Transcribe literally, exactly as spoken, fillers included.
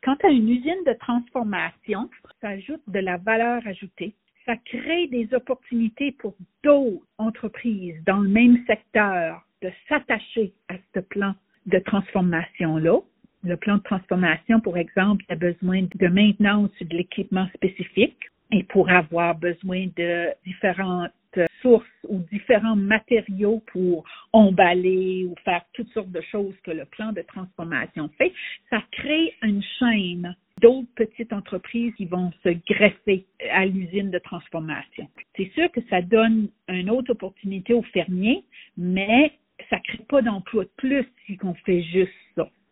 Quand tu as une usine de transformation, ça ajoute de la valeur ajoutée. Ça crée des opportunités pour d'autres entreprises dans le même secteur de s'attacher à ce plan de transformation-là. Le plan de transformation, pour exemple, a besoin de maintenance de l'équipement spécifique et pour avoir besoin de différentes sources ou différents matériaux pour emballer ou faire toutes sortes de choses que le plan de transformation fait, ça crée une chaîne d'autres petites entreprises qui vont se greffer à l'usine de transformation. C'est sûr que ça donne une autre opportunité aux fermiers, mais ça ne crée pas d'emploi de plus si on fait juste ça.